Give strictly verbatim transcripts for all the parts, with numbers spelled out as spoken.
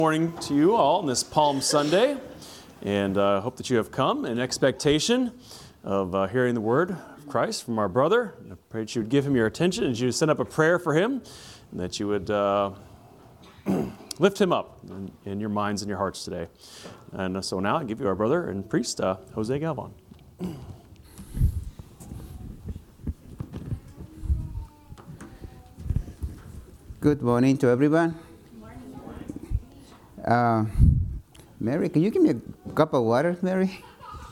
Morning to you all on this Palm Sunday, and I uh, hope that you have come in expectation of uh, hearing the word of Christ from our brother. I pray that you would give him your attention and you would send up a prayer for him, and that you would uh, lift him up in, in your minds and your hearts today. And so now I give you our brother and priest, uh, Jose Galvan. Good morning to everyone. Uh, Mary, can you give me a cup of water, Mary?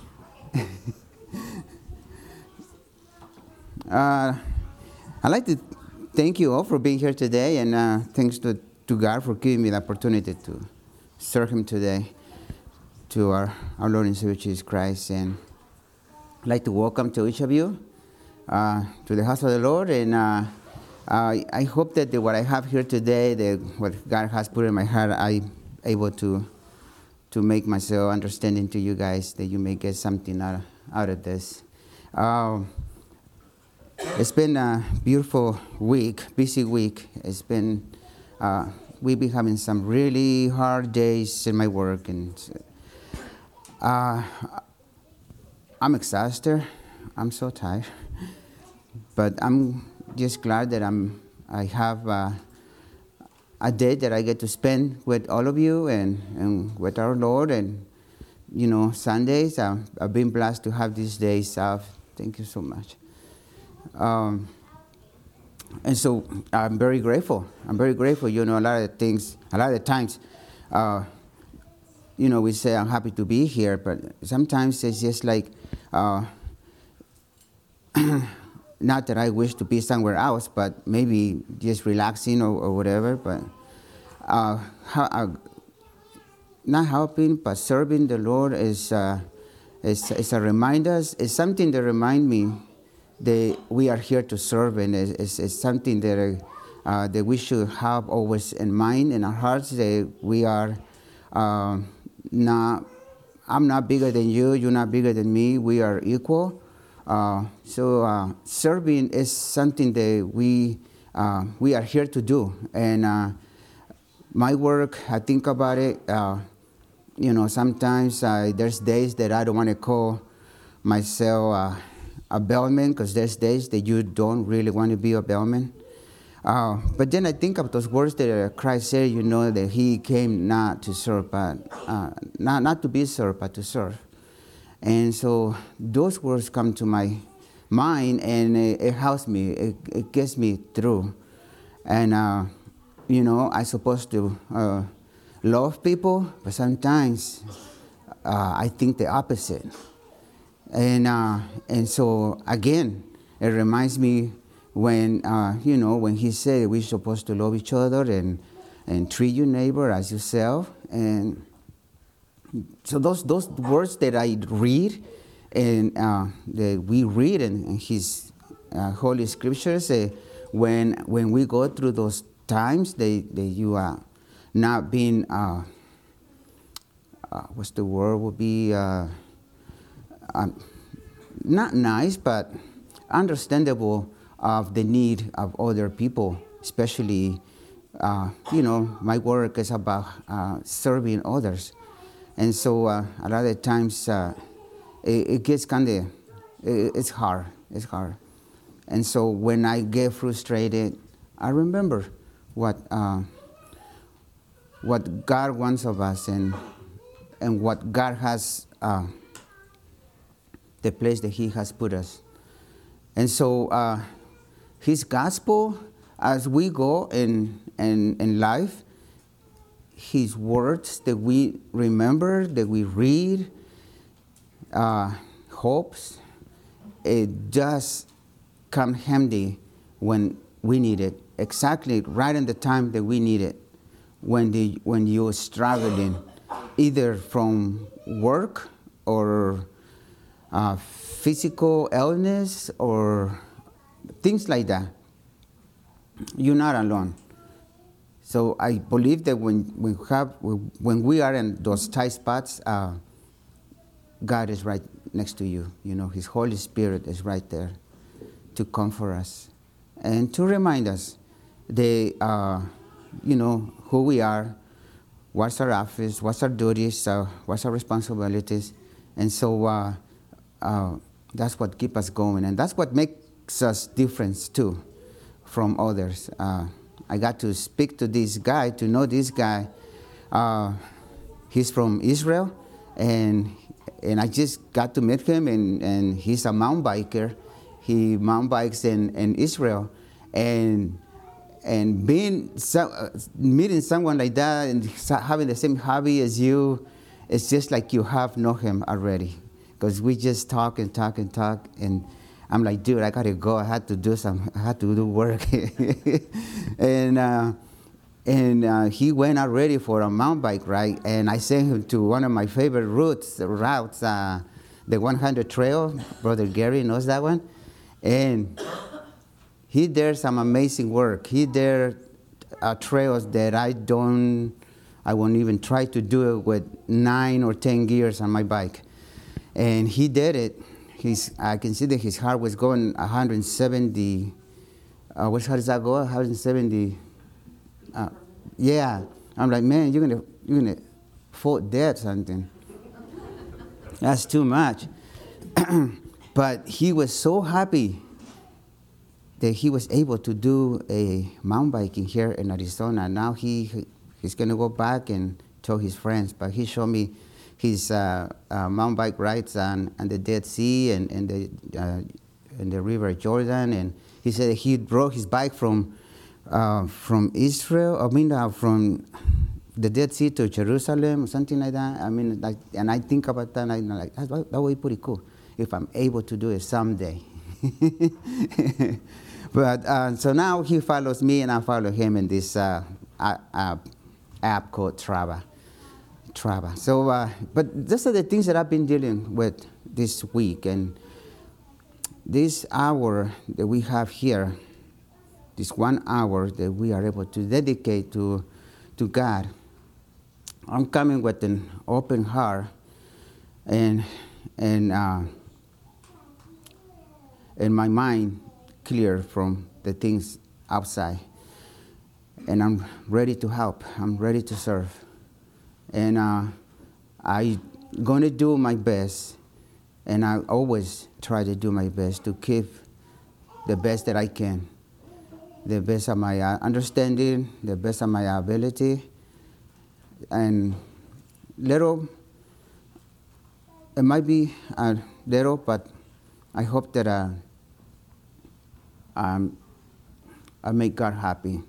uh, I'd like to thank you all for being here today, and uh, thanks to, to God for giving me the opportunity to serve Him today, to our, our Lord and Savior Jesus Christ. And I'd like to welcome to each of you uh, to the house of the Lord, and uh, uh, I hope that the, what I have here today, the, what God has put in my heart, I able to to make myself understanding to you guys, that you may get something out, out of this. Um, it's been a beautiful week, busy week. It's been, uh, we've been having some really hard days in my work, and uh, I'm exhausted. I'm so tired, but I'm just glad that I'm I have uh, a day that I get to spend with all of you and, and with our Lord. And, you know, Sundays, uh, I've been blessed to have these days off. Thank you so much. Um, and so I'm very grateful. I'm very grateful. You know, a lot of things, a lot of times, uh, you know, we say I'm happy to be here, but sometimes it's just like, uh, not that I wish to be somewhere else, but maybe just relaxing or, or whatever. But uh, how, uh, not helping, but serving the Lord is, uh, is, is a reminder. It's something that reminds me that we are here to serve, and it's, it's, it's something that uh, that we should have always in mind in our hearts. That we are uh, not. I'm not bigger than you. You're not bigger than me. We are equal. Uh, so uh, serving is something that we uh, we are here to do, and uh, my work, I think about it. Uh, you know, sometimes uh, there's days that I don't want to call myself uh, a bellman, because there's days that you don't really want to be a bellman. Uh, but then I think of those words that Christ said. You know, that He came not to serve, but uh, not not to be served, but to serve. And so those words come to my mind, and it, it helps me. It, it gets me through. And, uh, you know, I'm supposed to uh, love people, but sometimes uh, I think the opposite. And uh, and so, again, it reminds me when, uh, you know, when He said we're supposed to love each other and, and treat your neighbor as yourself. And so those those words that I read, and uh, that we read in, in His uh, Holy Scriptures, uh, when when we go through those times, that that you are not being, uh, uh, what's the word would be, uh, um, not nice, but understandable of the need of other people, especially, uh, you know, my work is about uh, serving others. And so uh, a lot of times uh, it, it gets kind of, it, it's hard, it's hard. And so when I get frustrated, I remember what uh, what God wants of us, and and what God has, uh, the place that He has put us. And so uh, His gospel, as we go in, in, in life, His words that we remember, that we read, uh, hopes, it does come handy when we need it. Exactly right in the time that we need it. When the when you're struggling, either from work or uh, physical illness or things like that, you're not alone. So I believe that when we have, when we are in those tight spots, uh, God is right next to you. You know, His Holy Spirit is right there to comfort us and to remind us that, uh, you know, who we are, what's our office, what's our duties, uh, what's our responsibilities. And so uh, uh, that's what keeps us going. And that's what makes us different, too, from others. Uh, I got to speak to this guy, to know this guy. Uh, he's from Israel, and and I just got to meet him, and, and he's a mountain biker. He mountain bikes in, in Israel. And and being so, uh, meeting someone like that and having the same hobby as you, it's just like you have known him already. Because we just talk and talk and talk, and I'm like, dude, I gotta go. I had to do some. I had to do work, and uh, and uh, he went already for a mountain bike ride, and I sent him to one of my favorite routes. Routes, uh, the one hundred Trail. Brother Gary knows that one, and he did some amazing work. He did uh, trails that I don't. I won't even try to do it with nine or ten gears on my bike, and he did it. He's, I can see that his heart was going one hundred seventy. Uh, what, how does that go? one hundred seventy. Uh, yeah. I'm like, man, you're gonna you're gonna fall dead something. That's too much. But he was so happy that he was able to do a mountain biking here in Arizona. Now he he's gonna go back and tell his friends. But he showed me his uh, uh, mountain bike rides on, on the Dead Sea and, and the uh, and the River Jordan, and he said he brought his bike from uh, from Israel. I mean, uh, from the Dead Sea to Jerusalem or something like that. I mean, like, and I think about that, and I'm like, that, that would be pretty cool if I'm able to do it someday. But uh, so now he follows me, and I follow him in this uh, uh, app called Trava. Trava. So, uh, but these are the things that I've been dealing with this week, and this hour that we have here, this one hour that we are able to dedicate to to God, I'm coming with an open heart and and uh, and my mind clear from the things outside, and I'm ready to help. I'm ready to serve. And uh, I'm going to do my best, and I always try to do my best to keep the best that I can, the best of my uh, understanding, the best of my ability. And little, it might be uh, little, but I hope that uh, um, I make God happy.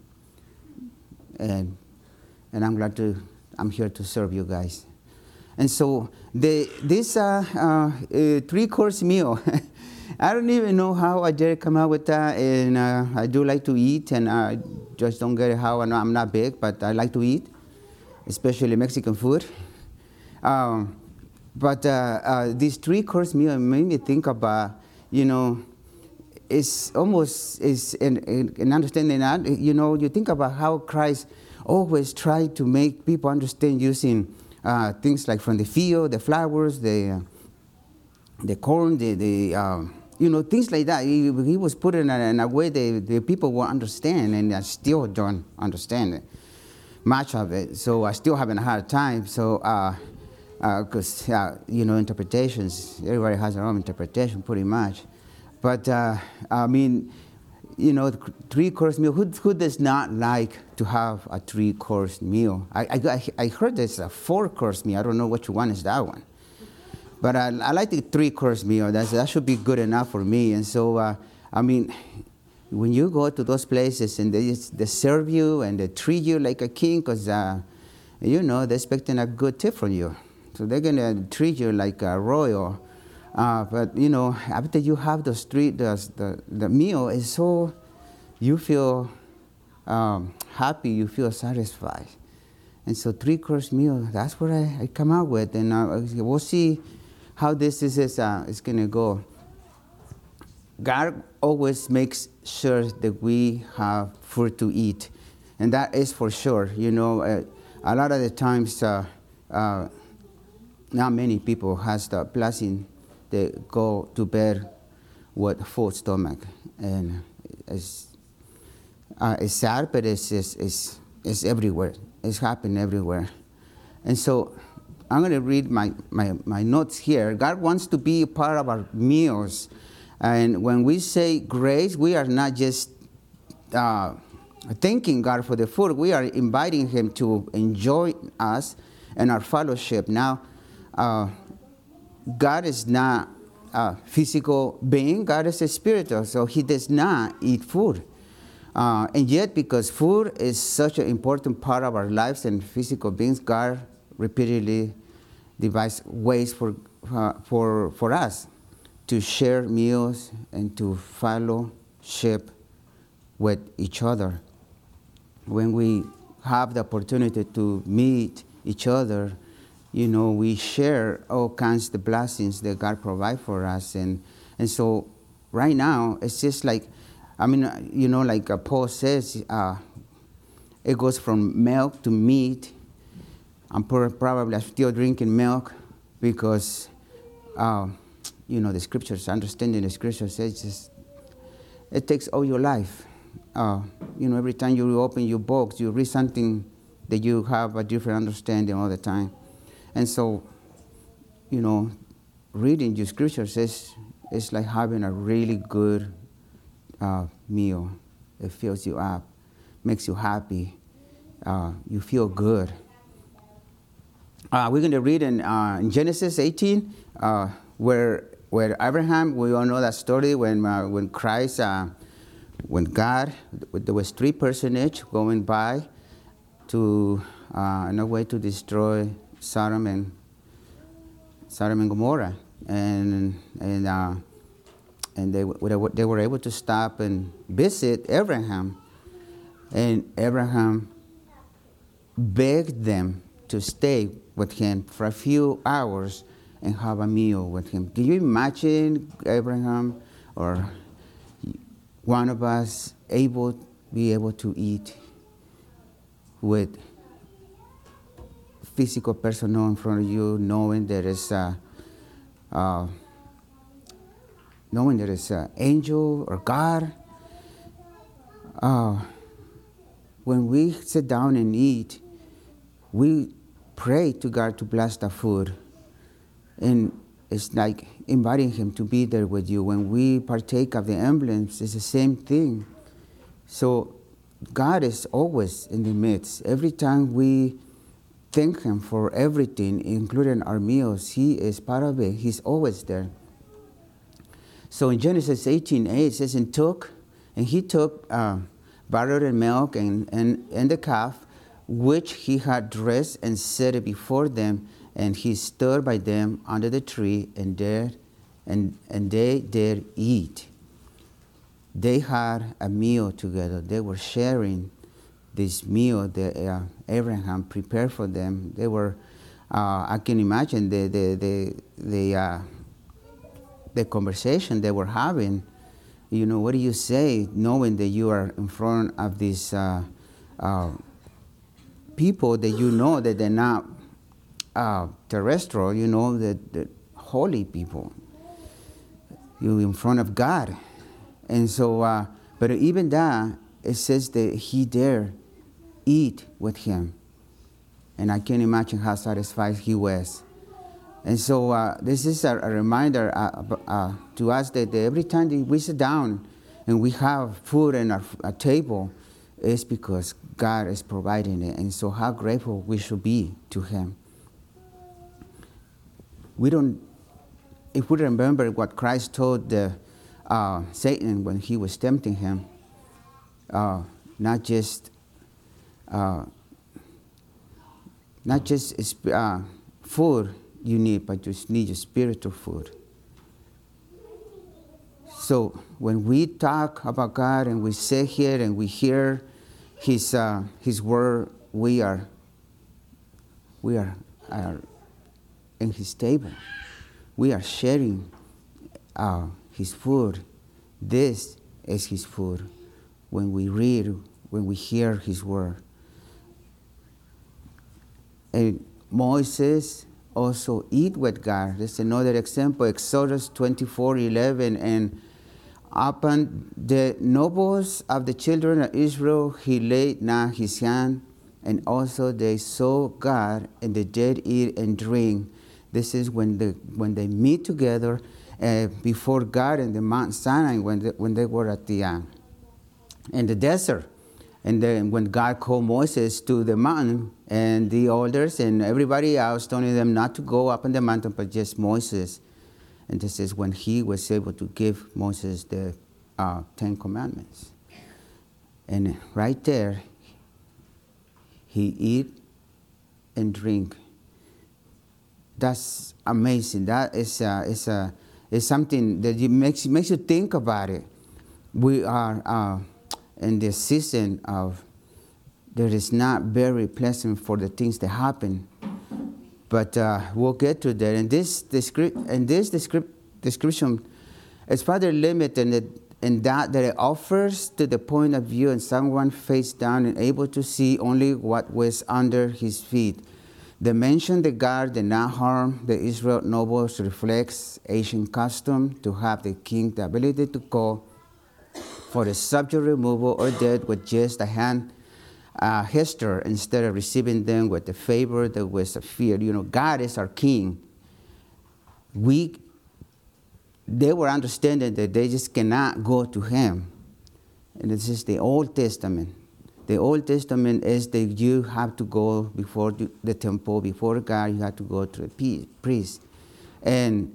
And and I'm glad to. I'm here to serve you guys. And so the, this uh, uh, uh, three-course meal, I don't even know how I dare come out with that. And uh, I do like to eat, and I just don't get it how. I know I'm not big, but I like to eat, especially Mexican food. Um, but uh, uh, this three-course meal made me think about, you know, it's almost is in, in, in understanding that, you know, you think about how Christ always try to make people understand using uh, things like from the field, the flowers, the uh, the corn, the, the uh, you know, things like that. He, he was put in a, in a way that the people will understand, and I still don't understand it, much of it. So I still having a hard time. So because uh, uh, uh, you know, interpretations, everybody has their own interpretation, pretty much. But uh, I mean, you know, three-course meal. Who, who does not like to have a three-course meal? I, I, I heard there's a four-course meal. I don't know which one is that one. But I, I like the three-course meal. That's, that should be good enough for me. And so, uh, I mean, when you go to those places and they, they serve you and they treat you like a king, because, uh, you know, they're expecting a good tip from you. So they're going to treat you like a royal. Uh, but, you know, after you have the street, the, the, the meal is so, you feel um, happy, you feel satisfied. And so three-course meal, that's what I, I come out with. And uh, we'll see how this is, is, uh, is going to go. God always makes sure that we have food to eat. And that is for sure. You know, uh, a lot of the times, uh, uh, not many people has the blessing. They go to bed with full stomach, and it's, uh, it's sad, but it's, it's, it's, it's everywhere. It's happening everywhere. And so I'm going to read my, my, my notes here. God wants to be a part of our meals. And when we say grace, we are not just uh, thanking God for the food. We are inviting him to enjoy us and our fellowship. Now, uh, God is not a physical being. God is a spiritual, so he does not eat food. Uh, and yet, because food is such an important part of our lives and physical beings, God repeatedly devised ways for, uh, for, for us to share meals and to fellowship with each other. When we have the opportunity to meet each other, you know, we share all kinds of blessings that God provides for us. And, and so right now, it's just like, I mean, you know, like uh, Paul says, uh, it goes from milk to meat. I'm probably still drinking milk because, uh, you know, the scriptures, understanding the scriptures says just, it takes all your life. Uh, you know, every time you open your books, you read something that you have a different understanding all the time. And so, you know, reading your scriptures is, is like having a really good uh, meal. It fills you up, makes you happy. Uh, you feel good. Uh, we're going to read in, uh, in Genesis eighteen, uh, where where Abraham, we all know that story when uh, when Christ, uh, when God, there was three personages going by to uh, in a way to destroy Sodom and Sodom and Gomorrah, and and uh, and they they were able to stop and visit Abraham, and Abraham begged them to stay with him for a few hours and have a meal with him. Can you imagine Abraham or one of us able be able to eat with physical personnel in front of you, knowing there is a, uh, knowing there is an angel or God? Uh, when we sit down and eat, we pray to God to bless the food. And it's like inviting him to be there with you. When we partake of the emblems, it's the same thing. So God is always in the midst. Every time we thank him for everything, including our meals, he is part of it. He's always there. So in Genesis eighteen eight, it says, and took, and he took uh, butter and milk and, and, and the calf, which he had dressed, and set it before them, and he stood by them under the tree, and there, and and they did eat. They had a meal together. They were sharing this meal that uh, Abraham prepared for them. They were, uh, I can imagine the the the the, uh, the conversation they were having. You know, what do you say, knowing that you are in front of these uh, uh, people that you know that they're not uh, terrestrial, you know, that the holy people. You're in front of God. And so, uh, but even that, it says that he dare eat with him. And I can imagine how satisfied he was. And so uh, this is a, a reminder uh, uh, to us that every time that we sit down and we have food on our, our table, it's because God is providing it. And so how grateful we should be to him. We don't, if we remember what Christ told the, uh, Satan when he was tempting him, uh, not just uh, not just uh, food you need, but you need your spiritual food. So when we talk about God and we sit here and we hear His uh, His word, we are we are, are in His table. We are sharing uh, His food. This is His food. When we read, when we hear His word. And Moses also eat with God. There's another example, Exodus twenty-four eleven. And upon the nobles of the children of Israel, he laid not his hand, and also they saw God, and the dead eat and drink. This is when the when they meet together uh, before God in the Mount Sinai, when they, when they were at the uh, in the desert. And then when God called Moses to the mountain, and the elders and everybody else telling them not to go up on the mountain, but just Moses. And this is when he was able to give Moses the uh, Ten Commandments. And right there, he eat and drink. That's amazing. That is uh, is uh, is something that you makes makes you think about it. We are uh, in this season of that is not very pleasant for the things that happen, but uh, we'll get to that. And this descri- and this descri- description is rather limited in, the, in that that it offers to the point of view and someone face down and able to see only what was under his feet. The mention the guard did not harm the Israel nobles reflects ancient custom to have the king the ability to call for the subject removal or death with just a hand uh, gesture instead of receiving them with the favor that was a fear. You know, God is our king. We, they were understanding that they just cannot go to him. And this is the Old Testament. The Old Testament is that you have to go before the, the temple, before God, you have to go to the priest. And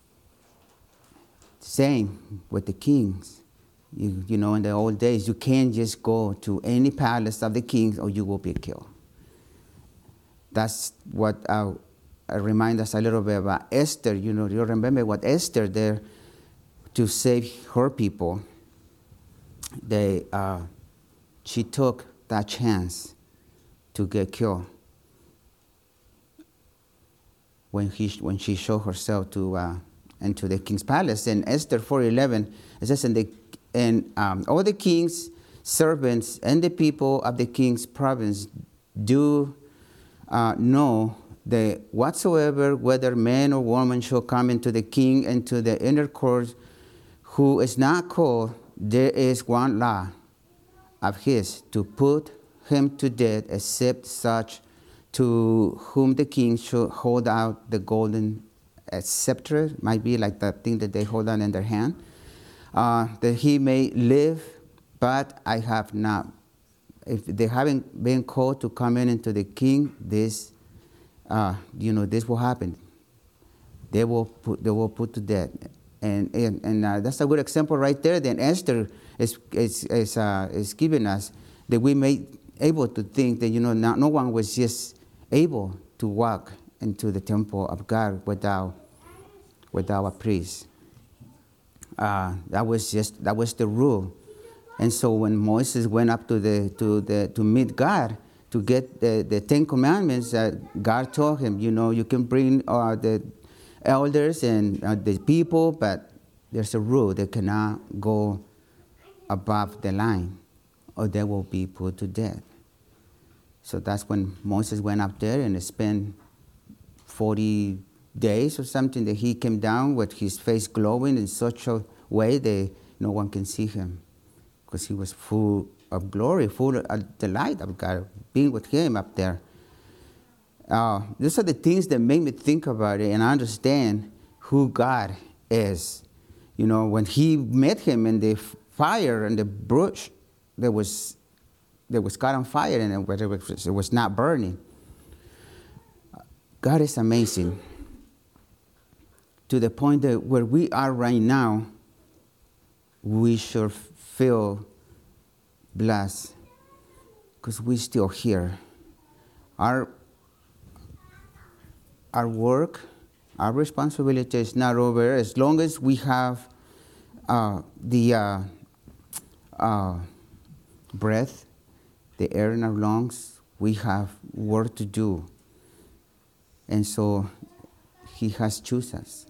same with the kings. You, you know, in the old days, you can't just go to any palace of the kings or you will be killed. That's what uh, uh, reminds us a little bit about Esther. You know, you remember what Esther did to save her people. They, uh, she took that chance to get killed when he when she showed herself to uh, into the king's palace. In Esther four eleven, it says, and the and um, all the king's servants and the people of the king's province do uh, know that whatsoever, whether man or woman, shall come into the king and to the inner court, who is not called, there is one law of his, to put him to death, except such to whom the king should hold out the golden scepter, might be like the thing that they hold on in their hand, uh, that he may live. But I have not. If they haven't been called to come in into the king, this, uh, you know, this will happen. They will put, they will put to death. And and, and uh, that's a good example right there. Then Esther is is is, uh, is giving us that we may able to think that, you know, not, no one was just able to walk into the temple of God without without a priest. Uh, that was just that was the rule. And so when Moses went up to the to the to meet God to get the, the Ten Commandments, uh, God told him, you know, you can bring uh, the elders and uh, the people, but there's a rule. They cannot go above the line or they will be put to death. So that's when Moses went up there and spent forty days or something, that he came down with his face glowing in such a way that no one can see him, because he was full of glory, full of the light of God, being with him up there. Uh, these are the things that make me think about it and understand who God is. You know, when he met him in the fire and the bush, there was there was caught on fire, and it was not burning. God is amazing, to the point that where we are right now, we should feel blessed because we're still here. Our Our work, our responsibility is not over as long as we have uh, the uh, uh, breath, the air in our lungs. We have work to do. And so he has chosen us.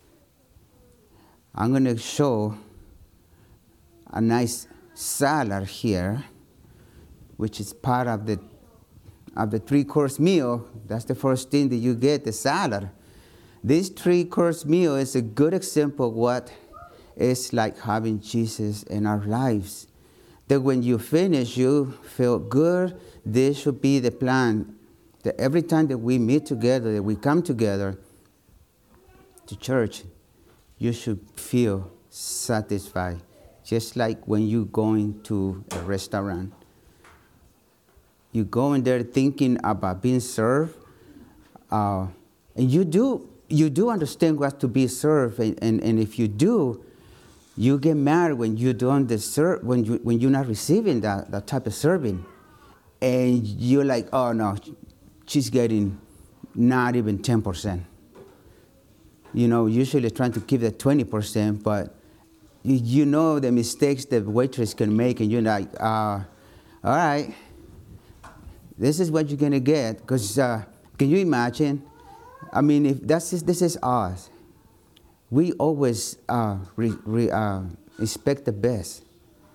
I'm going to show a nice salad here, which is part of the of the three-course meal. That's the first thing that you get, the salad. This three-course meal is a good example of what it's like having Jesus in our lives. that when you finish, you feel good. This should be the plan. That every time that we meet together, that we come together to church, you should feel satisfied. Just like when you go into a restaurant. You go in there thinking about being served. Uh, and you do you do understand what to be served. And, and, and if you do, you get mad when you don't deserve, when, you, when you're not receiving that, that type of serving. And you're like, oh no, she's getting not even ten percent. You know, usually trying to keep that twenty percent, but you, you know the mistakes the waitress can make, and you're like, uh, all right, this is what you're going to get. Because uh, can you imagine? I mean, if that's just, this is us. We always uh, re, re, uh, expect the best.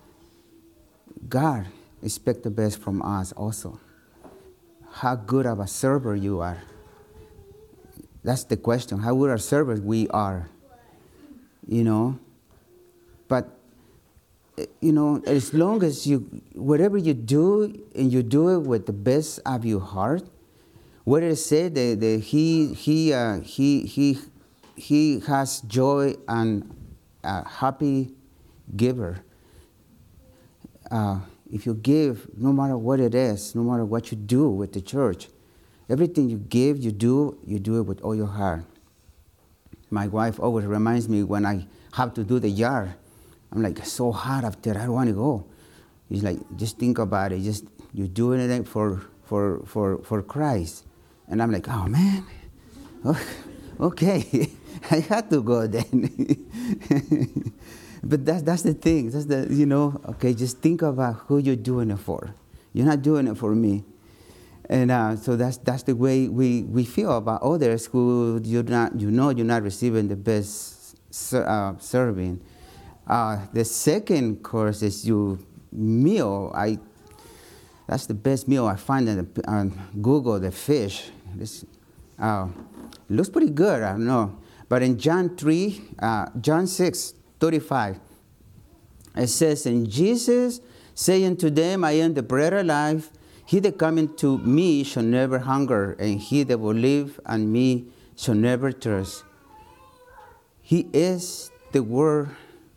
God expects the best from us also. How good of a server you are. That's the question. How good a servers we are. You know. But, you know, as long as you, whatever you do, and you do it with the best of your heart, what it said that, that he he uh, he he he has joy and a happy giver. Uh, if you give, no matter what it is, no matter what you do with the church, everything you give, you do, you do it with all your heart. My wife always reminds me when I have to do the yard. I'm like, so hot up there, I don't want to go. He's like, just think about it. Just you're doing it for for for for Christ. And I'm like, oh man, oh, okay, I had to go then. But that's that's the thing. That's the you know. Okay, just think about who you're doing it for. You're not doing it for me. And uh, so that's that's the way we, we feel about others who you're not you know you're not receiving the best ser- uh, serving. Uh, the second course is your meal. I that's the best meal I find on, the, on Google. The fish. This uh, looks pretty good. I don't know, but in John three, uh, John six thirty-five, it says, "And Jesus saying to them, I am the bread of life. He that cometh to me shall never hunger, and he that will live on me shall never thirst." He is the Word.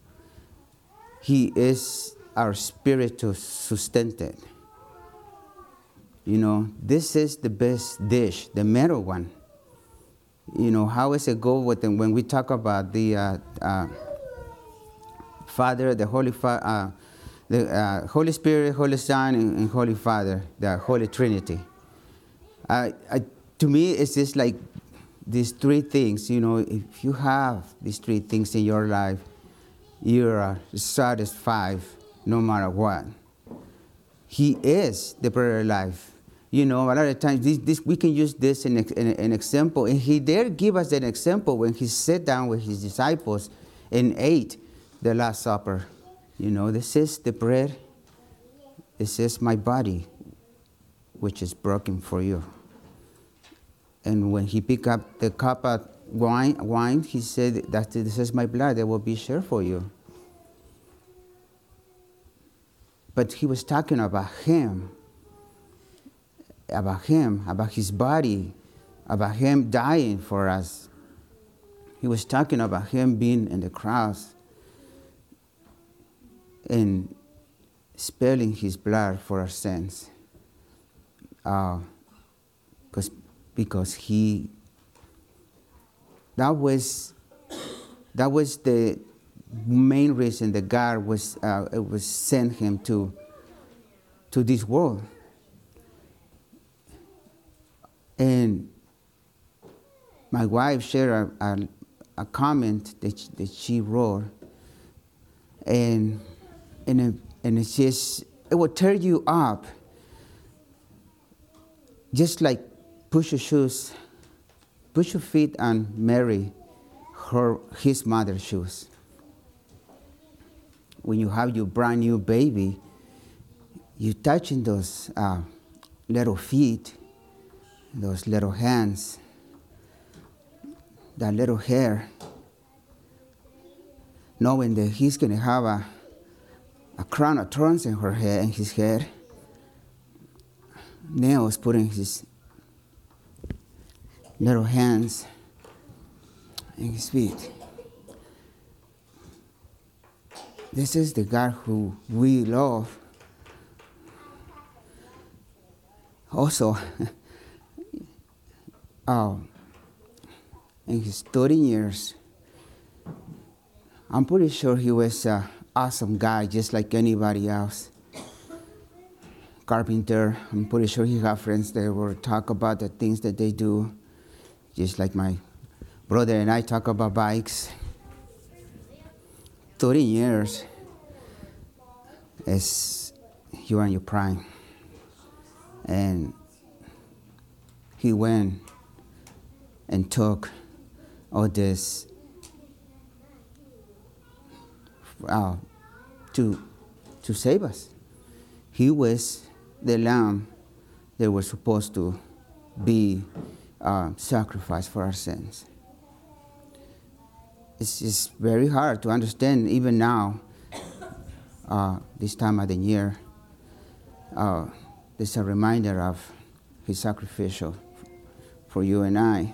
He is our spiritual sustenance. You know, this is the best dish, the middle one. You know, how is it go with them when we talk about the uh, uh, Father, the Holy Fa- uh, the uh, Holy Spirit, Holy Son, and, and Holy Father, the Holy Trinity. Uh, I, to me, it's just like these three things. You know, if you have these three things in your life, you're satisfied no matter what. He is the bread of life. You know, a lot of times this, this, we can use this in, in an example. And he did give us an example when he sat down with his disciples and ate the Last Supper. You know, this is the bread. This is my body, which is broken for you. And when he picked up the cup of wine, wine he said, that this is my blood that will be shared for you. But he was talking about him, about him, about his body, about him dying for us. He was talking about him being in the cross and spilling his blood for our sins. Uh, because, because he, that was, that was the main reason that God was uh, it was sent him to to this world. And my wife shared a, a, a comment that she, that she wrote, and and it, and it's just it will tear you up. Just like push your shoes, push your feet on Mary, her his mother's shoes. When you have your brand new baby, you touching those uh, little feet, those little hands, that little hair, knowing that he's going to have a, a crown of thorns in her head, in his head, nails put in his little hands and his feet. This is the God who we love. Also, uh, in his thirty years, I'm pretty sure he was an awesome guy, just like anybody else. Carpenter, I'm pretty sure he had friends that would talk about the things that they do, just like my brother and I talk about bikes. thirty years is you are in your prime. And he went and took all this uh, to, to save us. He was the lamb that was supposed to be uh, sacrificed for our sins. It's just very hard to understand even now, uh, this time of the year. Uh, it's a reminder of his sacrificial for you and I.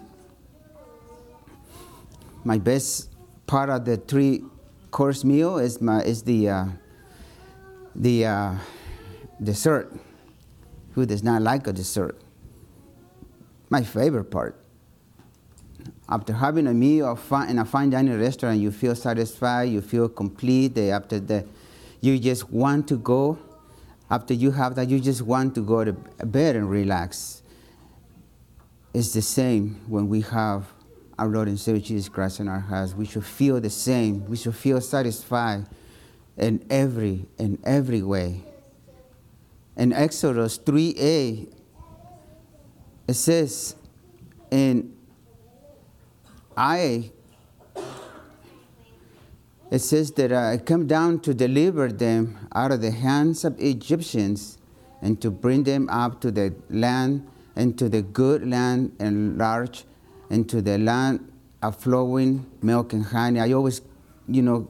My best part of the three-course meal is my is the uh, the uh, dessert. Who does not like a dessert? My favorite part. After having a meal of fine, in a fine dining restaurant, you feel satisfied, you feel complete. After that, you just want to go. After you have that, you just want to go to bed and relax. It's the same when we have our Lord and Savior Jesus Christ in our hearts. We should feel the same. We should feel satisfied in every in every way. In Exodus three a, it says, in I, it says that uh, I come down to deliver them out of the hands of Egyptians and to bring them up to the land, into the good land and large, into the land of flowing milk and honey. I always, you know,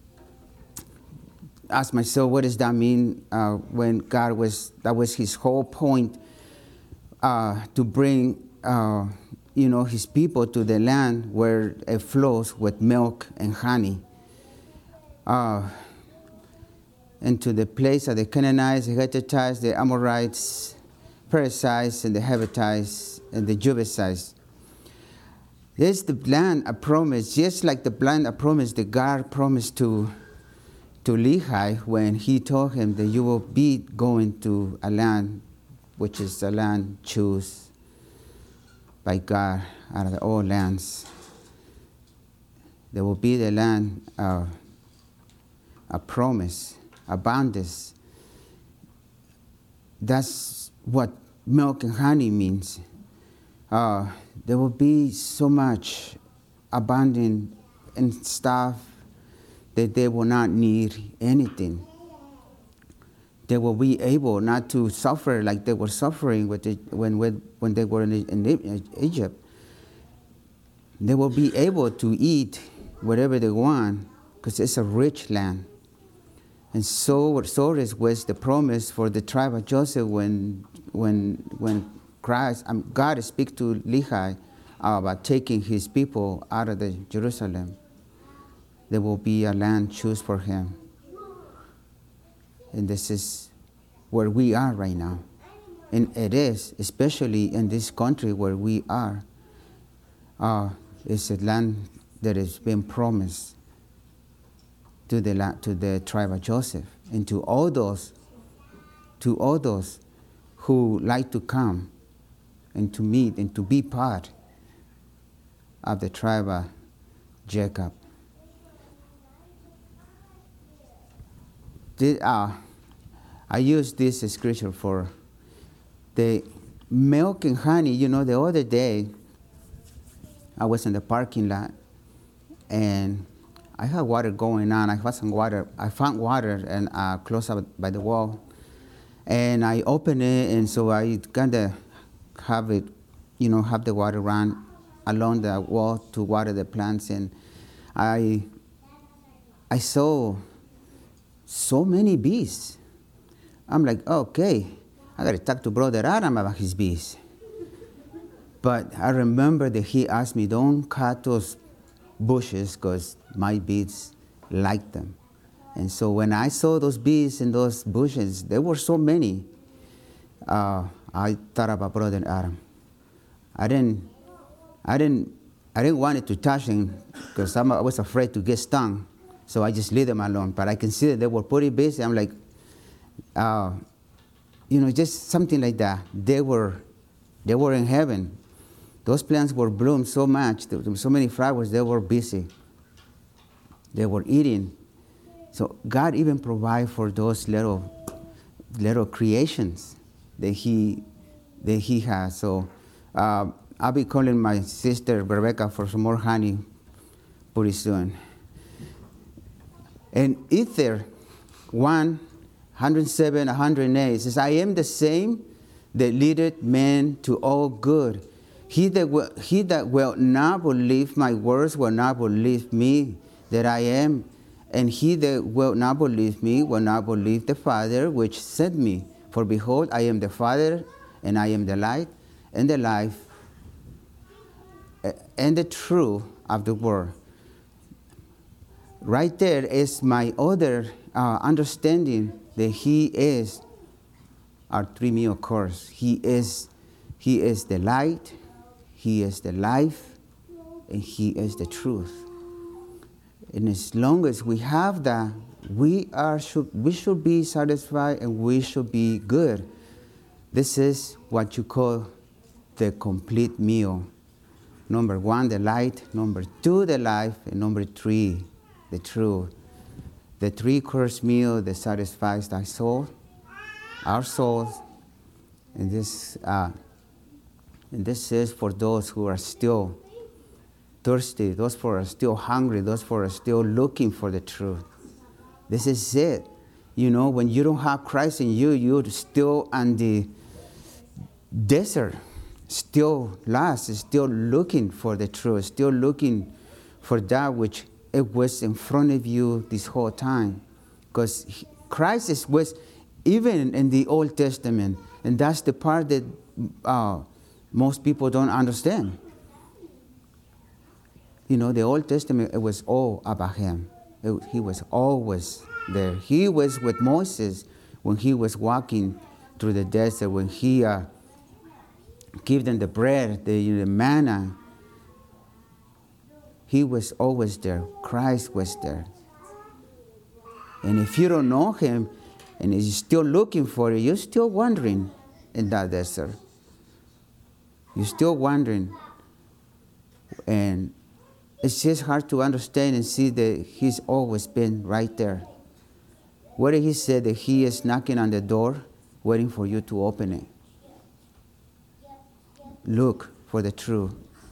ask myself, what does that mean uh, when God was, that was his whole point, uh, to bring, uh, you know, his people to the land where it flows with milk and honey. Uh, into the place of the Canaanites, the Hittites, the Amorites, Perizzites, and the Hivitites, and the Jebusites. This is the land of promise, just like the land of promise that God promised to, to Lehi when he told him that you will be going to a land which is a land chosen by God out of all lands. There will be the land of a promise, abundance. That's what milk and honey means. Uh, there will be so much abundant and stuff that they will not need anything. They will be able not to suffer like they were suffering with it when, when, when they were in, in Egypt. They will be able to eat whatever they want because it's a rich land. And so, so was the promise for the tribe of Joseph when, when, when Christ, um, God speaks to Lehi about taking his people out of the Jerusalem. There will be a land chosen for him. And this is where we are right now. And it is, especially in this country where we are, uh, it's a land that has been promised to the to the tribe of Joseph, and to all those, to all those who like to come and to meet and to be part of the tribe of Jacob. The, uh, I use this scripture for the milk and honey. You know, the other day I was in the parking lot and I had water going on. I found water. I found water and uh, close up by the wall, and I opened it, and so I kind of have it, you know, have the water run along the wall to water the plants, and I, I saw so many bees. I'm like, okay, I got to talk to Brother Adam about his bees. But I remember that he asked me, don't cut those bushes because my bees like them. And so when I saw those bees in those bushes, there were so many, uh, I thought about Brother Adam. I didn't, I didn't, I didn't want it to touch him because I was afraid to get stung. So I just leave them alone. But I can see that they were pretty busy. I'm like, uh, you know, just something like that. They were, they were in heaven. Those plants were bloomed so much, there were so many flowers, they were busy. They were eating. So God even provided for those little, little creations that He, that He has. So uh, I'll be calling my sister Rebecca for some more honey pretty soon. And Ether one oh seven, one oh eight says, I am the same that leadeth men to all good. He that, will, he that will not believe my words will not believe me that I am. And he that will not believe me will not believe the Father which sent me. For behold, I am the Father, and I am the light, and the life, and the truth of the world. Right there is my other uh, understanding that He is our three meal course. He is, He is the light, He is the life, and He is the truth. And as long as we have that, we are should we should be satisfied and we should be good. This is what you call the complete meal. Number one, the light. Number two, the life. And number three, the truth. The three-course meal that satisfies thy soul, our souls. And this, uh, and this is for those who are still thirsty, those who are still hungry, those who are still looking for the truth. This is it. You know, when you don't have Christ in you, you're still on the desert, still lost, still looking for the truth, still looking for that which it was in front of you this whole time. Because Christ is was even in the Old Testament, and that's the part that uh, most people don't understand. You know, the Old Testament, it was all about Him. It, he was always there. He was with Moses when he was walking through the desert, when he uh, gave them the bread, the, you know, the manna. He was always there. Christ was there. And if you don't know Him and you're still looking for it, you're still wandering in that desert. You're still wandering. And it's just hard to understand and see that He's always been right there. What did He say? That He is knocking on the door, waiting for you to open it. Look for the truth.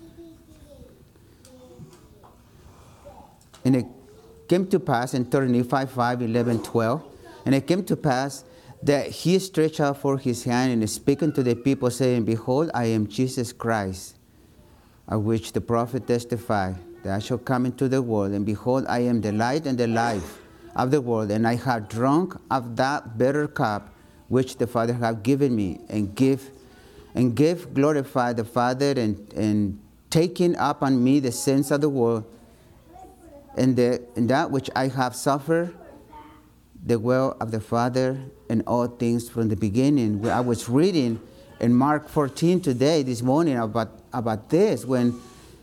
And it came to pass in thirty-five, five, eleven, twelve, and it came to pass that He stretched out forth His hand and speaking to the people, saying, Behold, I am Jesus Christ, of which the prophet testified, that I shall come into the world, and behold, I am the light and the life of the world, and I have drunk of that bitter cup which the Father hath given me, and give and give glorify the Father, and, and taking up on me the sins of the world, and, the, and that which I have suffered, the will of the Father, and all things from the beginning. I was reading in Mark fourteen today, this morning, about, about this, when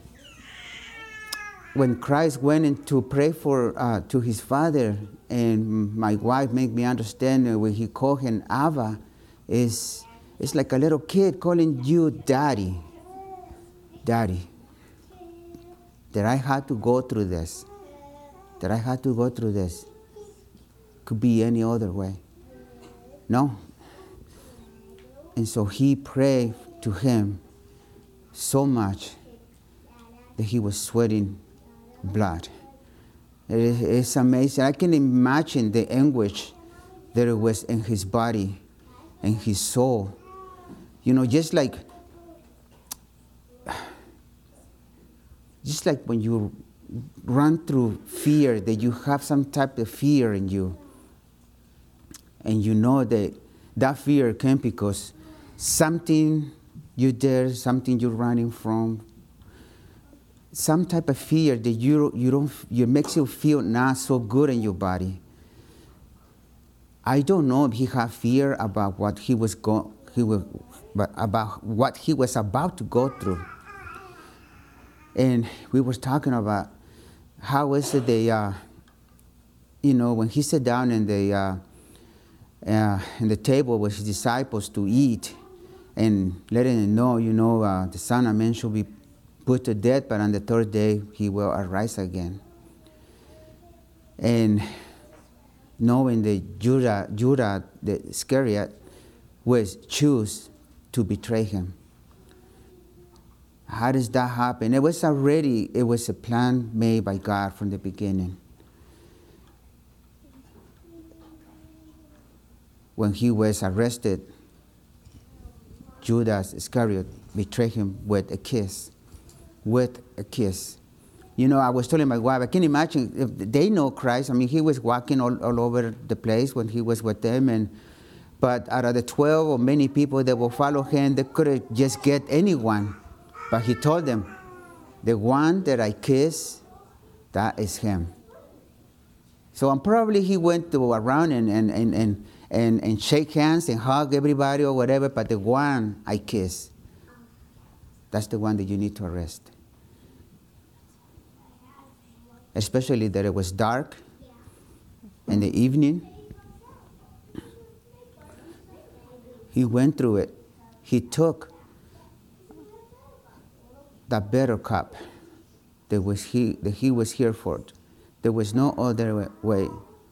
when Christ went in to pray for uh, to His Father, and my wife made me understand when He called Him Abba, is it's like a little kid calling you Daddy. Daddy. That I had to go through this. That I had to go through this. Could be any other way. No. And so He prayed to Him so much that He was sweating blood. It is, it's amazing. I can imagine the anguish that it was in His body and His soul. You know, just like, just like when you run through fear, that you have some type of fear in you. and you know that that fear came because something you did, something you're running from, some type of fear that you you don't you makes you feel not so good in your body. I don't know if he had fear about what he was go he was but about what he was about to go through. And we were talking about how is it they uh, you know, when he sat down in the uh, uh, in the table with his disciples to eat, and letting them know, you know, uh, the Son of Man should be put to death, but on the third day he will arise again. And knowing that Judah, Judah the Iscariot, was choose to betray him. How does that happen? It was already, it was a plan made by God from the beginning. When he was arrested, Judas Iscariot betrayed him with a kiss. With a kiss. You know, I was telling my wife, I can imagine if they know Christ. I mean, he was walking all, all over the place when he was with them. And but out of the twelve or many people that will follow him, they couldn't just get anyone. But he told them, the one that I kiss, that is him. So um, probably he went to around and, and, and, and, and, and shake hands and hug everybody or whatever, but the one I kiss, that's the one that you need to arrest. Especially that it was dark in the evening. He went through it. He took the better cup that was he that he was here for. There was no other way.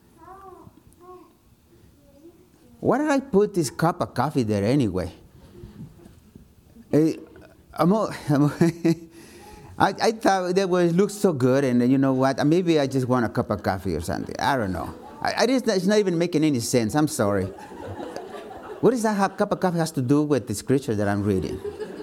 Why did I put this cup of coffee there anyway? I'm all, I'm all I, I thought that was looked so good, and you know what? Maybe I just want a cup of coffee or something. I don't know. I, I just, it's not even making any sense. I'm sorry. What does that have, cup of coffee has to do with the scripture that I'm reading?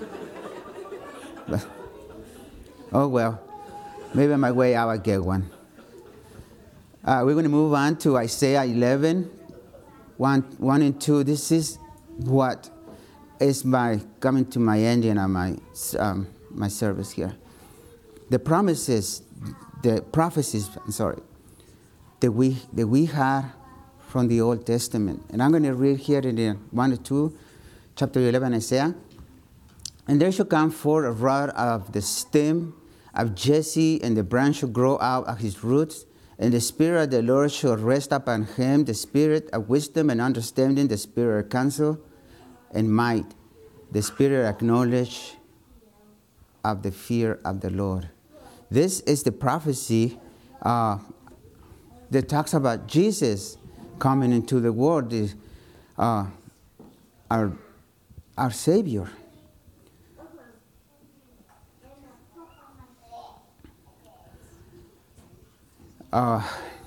But, oh well, maybe on my way out I'll get one. Uh, we're going to move on to Isaiah eleven, one, one and two. This is what is my coming to my ending of my um, my service here. The promises, the prophecies, I'm sorry, that we that we had from the Old Testament. And I'm going to read here in the one to two, chapter eleven, Isaiah. And there shall come forth a rod of the stem of Jesse, and the branch shall grow out of his roots. And the Spirit of the Lord shall rest upon him, the Spirit of wisdom and understanding, the Spirit of counsel and might, the Spirit of knowledge of the fear of the Lord. This is the prophecy uh, that talks about Jesus coming into the world, the, uh, our, our Savior. Uh,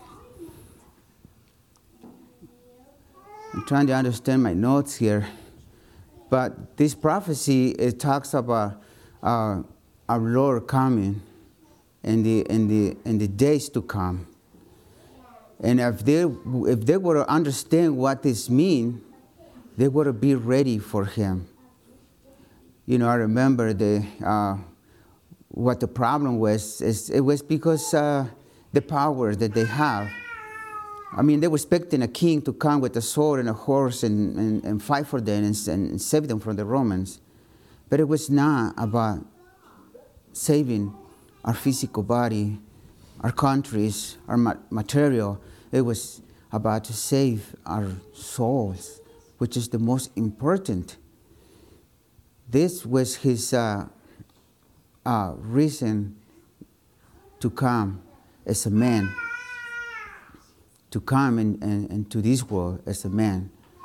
I'm trying to understand my notes here, but this prophecy, it talks about uh, our Lord coming in the in the in the days to come. And if they if they were to understand what this means, they would be ready for Him. You know, I remember the uh, what the problem was. Is it was because uh, the power that they have. I mean, they were expecting a king to come with a sword and a horse and, and, and fight for them and, and save them from the Romans. But it was not about saving our physical body, our countries, our ma- material. It was about to save our souls, which is the most important. This was his uh, uh, reason to come as a man, to come in, in, into this world as a man.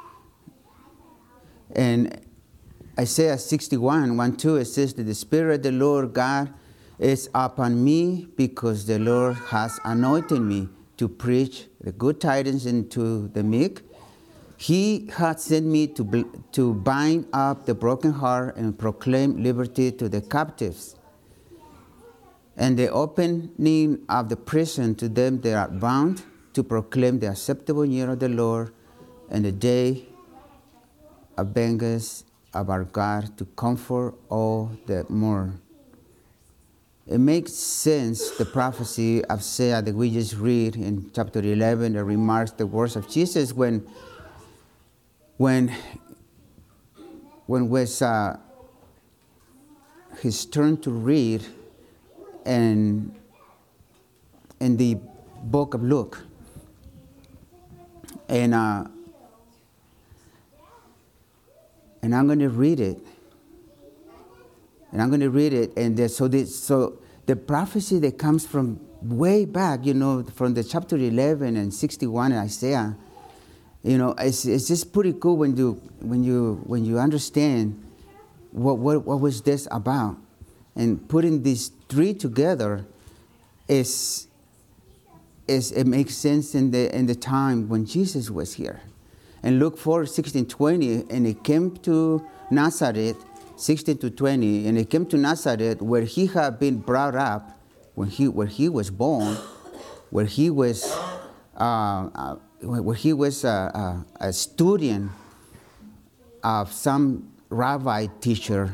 And Isaiah sixty-one, one, two, it says that the Spirit of the Lord God is upon me, because the Lord has anointed me to preach the good tidings unto the meek. He hath sent me to, to bind up the broken heart and proclaim liberty to the captives, and the opening of the prison to them that are bound, to proclaim the acceptable year of the Lord and the day of vengeance of our God to comfort all that mourn. It makes sense, the prophecy of Isaiah that we just read in chapter eleven that remarks the words of Jesus when when when was uh, his turn to read in, in the book of Luke. And uh, and I'm going to read it. And I'm going to read it. And the, so, this, so the prophecy that comes from way back, you know, from the chapter eleven and sixty-one in Isaiah, you know, it's, it's just pretty cool when you when you when you understand what what what was this about, and putting these three together is is it makes sense in the in the time when Jesus was here. And Luke four, sixteen, twenty, and it came to Nazareth, sixteen to twenty, and it came to Nazareth where he had been brought up, when he where he was born, where he was uh, uh, where he was a, a, a student of some rabbi teacher.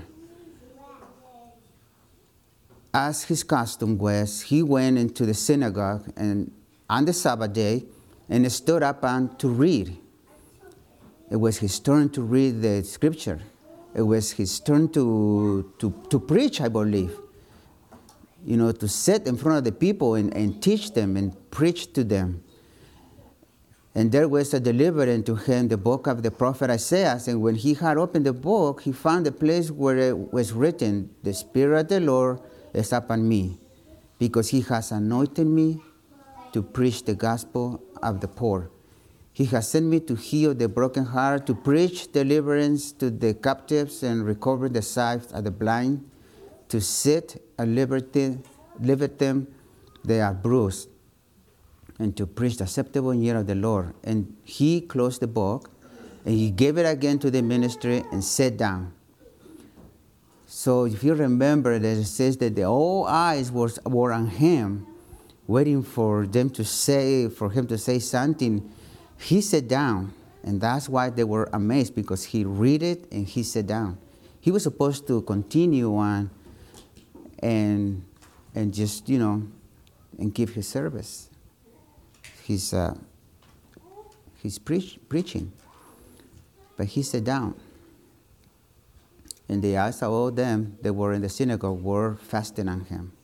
As his custom was, he went into the synagogue and on the Sabbath day and stood up and to read. It was his turn to read the scripture. It was his turn to, to, to preach, I believe. You know, to sit in front of the people and, and teach them and preach to them. And there was a delivered to him the book of the prophet Isaiah. And when he had opened the book, he found the place where it was written, "The Spirit of the Lord is upon me, because he has anointed me to preach the gospel of the poor. He has sent me to heal the broken heart, to preach deliverance to the captives and recover the sight of the blind, to set at liberty, liberty them they are bruised, and to preach the acceptable year of the Lord." And he closed the book, and he gave it again to the ministry and sat down. So if you remember that it says that the all eyes were, were on him, waiting for them to say, for him to say something, he sat down. And that's why they were amazed, because he read it and he sat down. He was supposed to continue on and and just, you know, and give his service. He's, uh, he's preach, preaching. But he sat down. And the eyes of all them that were in the synagogue were fastened on him.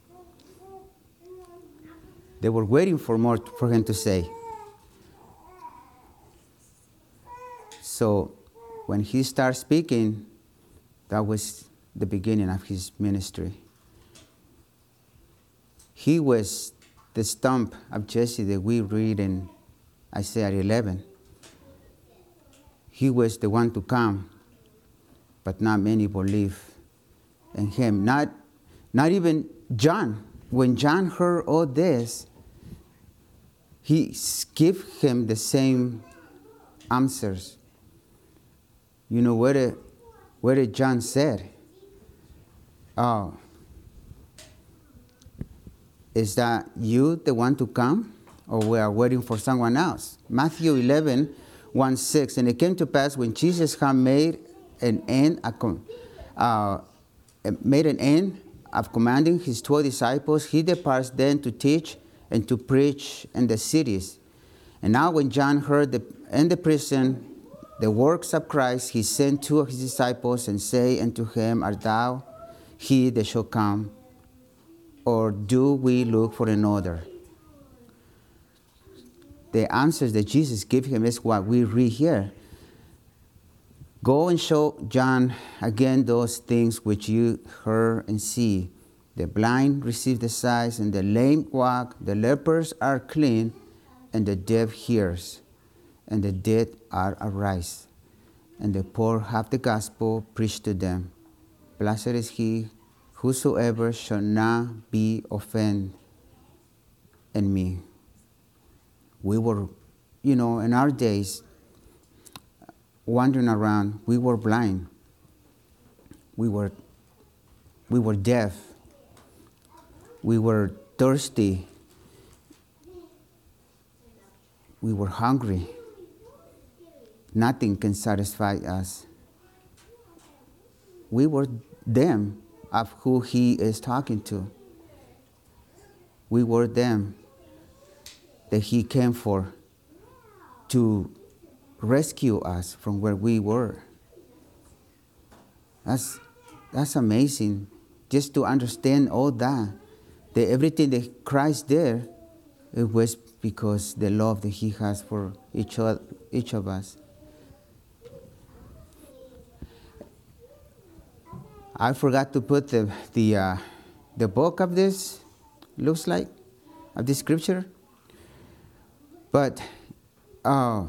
They were waiting for more for him to say. So when he started speaking, that was the beginning of his ministry. He was the stump of Jesse that we read in Isaiah eleven. He was the one to come, but not many believe in him. Not, not even John. When John heard all this, he gave him the same answers. You know what did, what did John said? Oh, is that you the one to come, or we are waiting for someone else? Matthew eleven, one, six. And it came to pass when Jesus had made an end, uh, made an end of commanding his twelve disciples, he departs then to teach and to preach in the cities. And now when John heard the, in the prison the works of Christ, he sent two of his disciples and say unto him, Art thou he that shall come, or do we look for another? The answers that Jesus gave him is what we read here. Go and show John again those things which you heard and see. The blind receive the sight, and the lame walk, the lepers are clean, and the deaf hears, and the dead are arise, and the poor have the gospel preached to them. Blessed is he whosoever shall not be offended in me. We were, you know, in our days, wandering around, we were blind. We were, we were deaf. We were thirsty. We were hungry. nothing can satisfy us. We were them of who he is talking to. We were them that he came for, to rescue us from where we were. That's, that's amazing, just to understand all that, that everything that Christ did, it was because the love that he has for each of, each of us. I forgot to put the the uh, the book of this, looks like, of this scripture. But uh,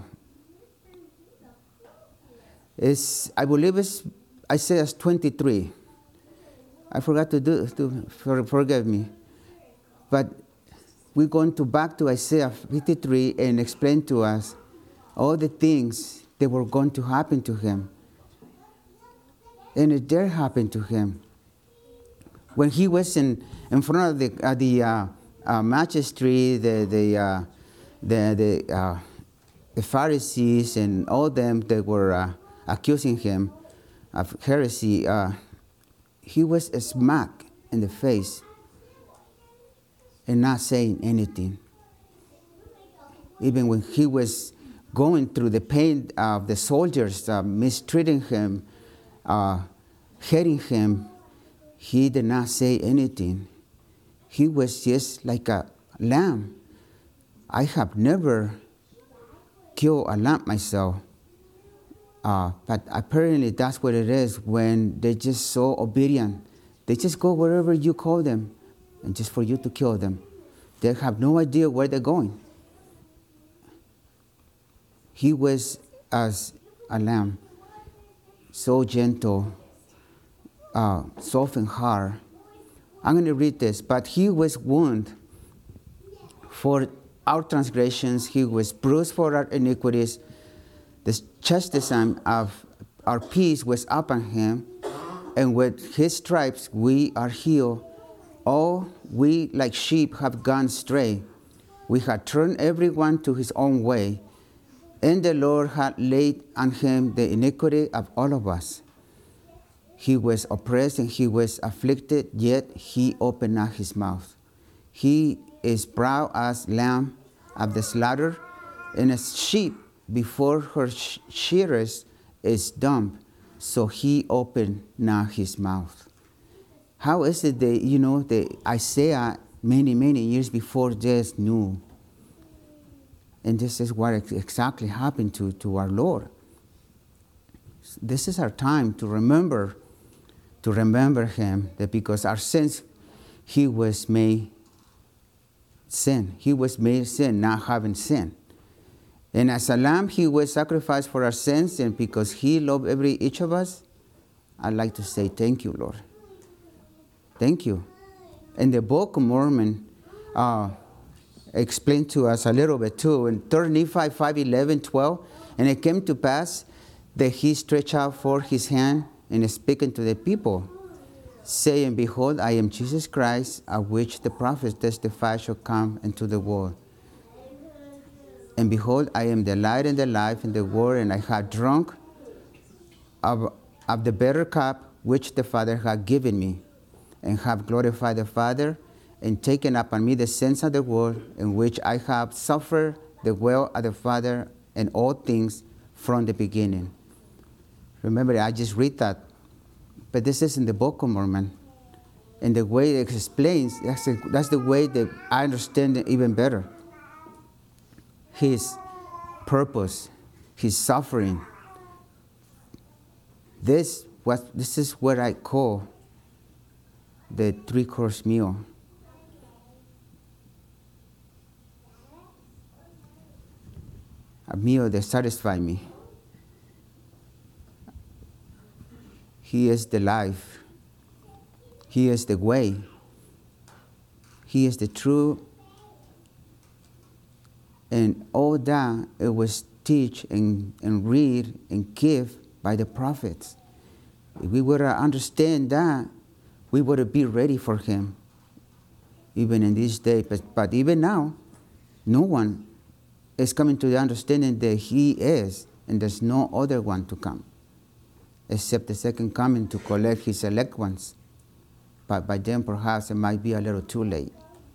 it's, I believe it's Isaiah twenty-three. I forgot to do, to for, forgive me. But we're going to back to Isaiah fifty-three and explain to us all the things that were going to happen to him. And it did happen to him. When he was in, in front of the, uh, the uh, uh, magistrate, the, the, uh, the, the, uh, the Pharisees and all them that were uh, accusing him of heresy, uh, he was smacked in the face and not saying anything. Even when he was going through the pain of the soldiers uh, mistreating him, uh, hating him, he did not say anything. He was just like a lamb. I have never killed a lamb myself. Uh, but apparently that's what it is when they're just so obedient. They just go wherever you call them, and just for you to kill them. They have no idea where they're going. He was as a lamb, so gentle, uh, soft and hard. I'm going to read this. But he was wounded for our transgressions, he was bruised for our iniquities. The chastisement of our peace was upon him, and with his stripes we are healed. All we like sheep have gone astray. We had turned everyone to his own way, and the Lord had laid on him the iniquity of all of us. He was oppressed and he was afflicted, yet he opened not his mouth. He is brought as lamb of the slaughter, and as sheep before her shearers is dumb, so he opened not his mouth. How is it that, you know, that Isaiah many, many years before this knew? And this is what exactly happened to, to our Lord. This is our time to remember, to remember him, that because our sins, he was made sin. He was made sin, not having sin. And as a lamb, he was sacrificed for our sins, and because he loved every each of us, I'd like to say thank you, Lord. Thank you. And the Book of Mormon uh, explained to us a little bit too. In Third Nephi five, eleven, twelve, and it came to pass that he stretched out forth his hand and speaking to the people, saying, Behold, I am Jesus Christ, of which the prophets testify shall come into the world. And behold, I am the light and the life in the world, and I have drunk of, of the bitter cup which the Father hath given me, and have glorified the Father, and taken upon me the sins of the world, in which I have suffered the will of the Father and all things from the beginning. Remember, I just read that, but this is in the Book of Mormon. And the way it explains, that's the, that's the way that I understand it even better. His purpose, his suffering. This, what, this is what I call the three-course meal. A meal that satisfies me. He is the life. He is the way. He is the truth. And all that it was teach and, and read and give by the prophets. If we were to understand that, we would be ready for him, even in this day. But, but even now, no one is coming to the understanding that he is and there's no other one to come, except the second coming to collect his elect ones. But by then, perhaps it might be a little too late.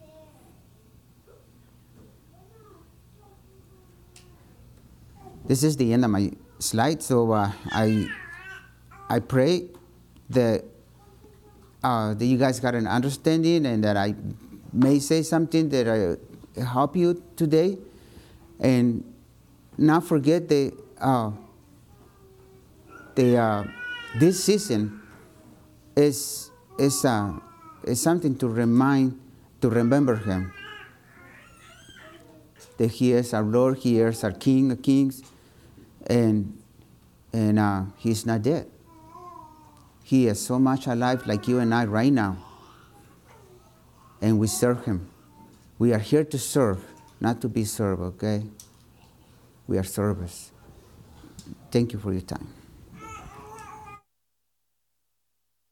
This is the end of my slide, so uh, I, I pray that, uh, that you guys got an understanding and that I may say something that I help you today. And not forget that uh, the, uh, this season is, is, uh, is something to remind, to remember him. That he is our Lord, he is our King of Kings, and, and uh, he's not dead. He is so much alive like you and I right now. And we serve him. We are here to serve, not to be served, okay? We are servers. Thank you for your time.